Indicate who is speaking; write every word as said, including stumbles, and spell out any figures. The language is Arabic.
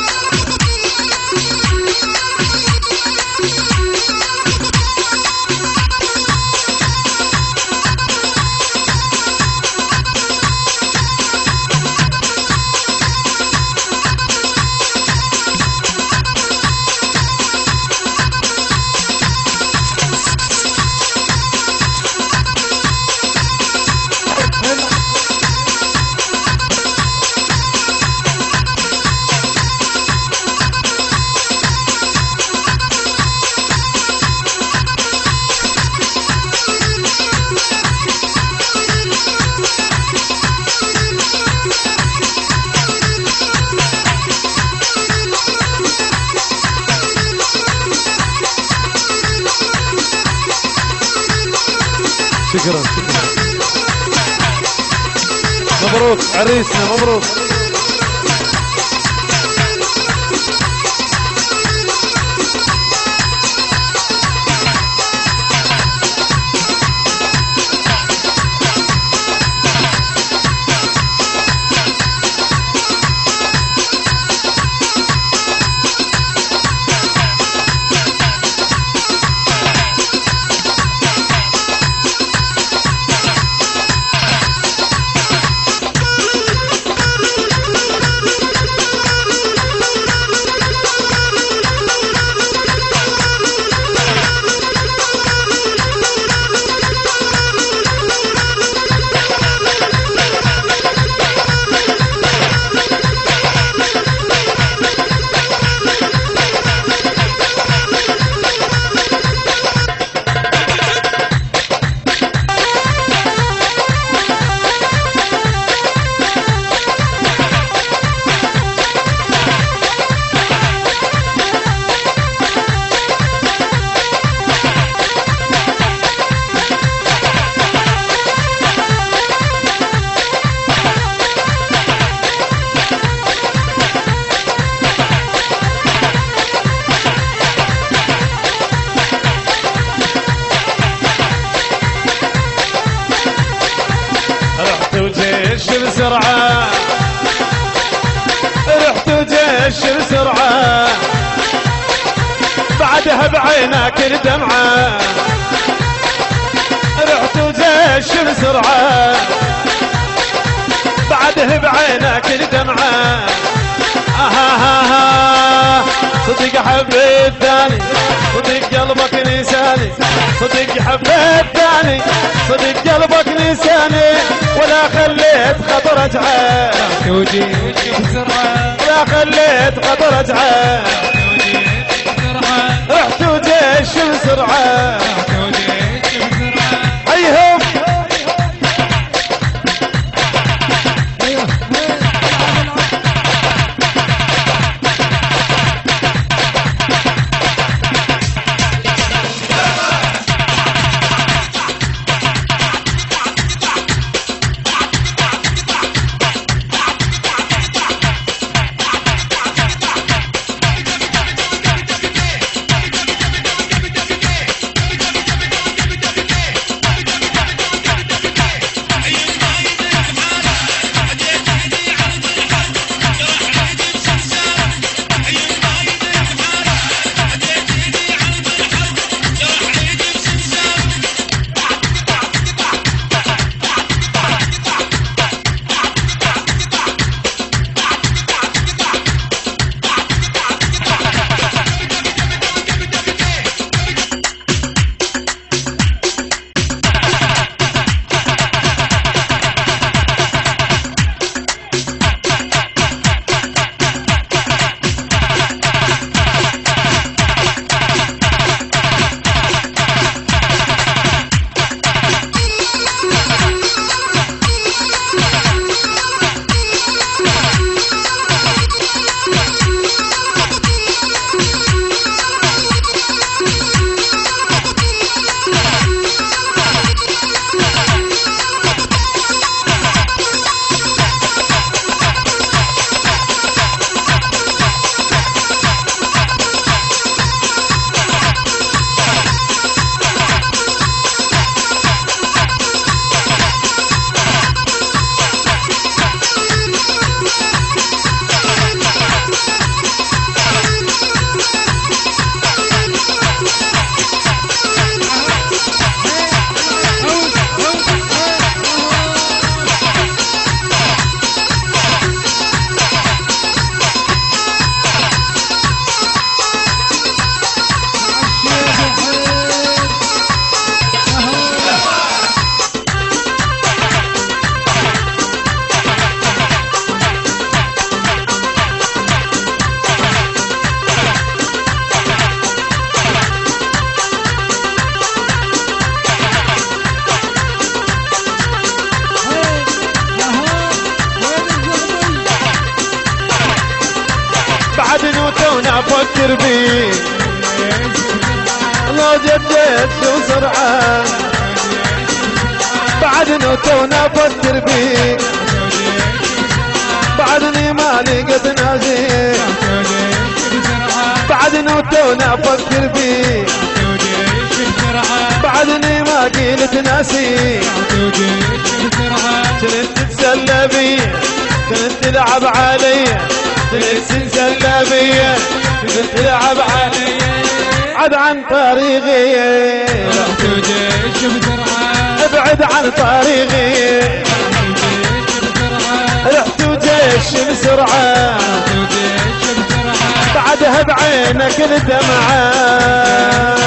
Speaker 1: شكرا شكرا. مبروك عريسنا مبروك. بسرعة رحت وجيش بسرعة بعدها بعينك الدمعة رحت وجيش بسرعة بعدها بعينك الدمعة آها صدق حبيت ثاني صدق قلبك نساني صدق حبيت ثاني صدق قلبك نساني ولا خليت خطر اجعل ولا خليت خطر اجعل رحت وجيش بسرعة ايهم بعد نوتونا افكر بيك لو جديت شو سرعة بعد نوتونا افكر بيك بعدني ما لقيت ناسيك بعد نوتونا افكر بيك بعدني ما قلت ناسيك كنت تتسلى بي كنت تلعب علي كنت تتسلى بي كنت تلعب علي ابعد عن طريقي ابعد عن طريقي رحت وجيش بسرعة بعدها بعينك الدمعة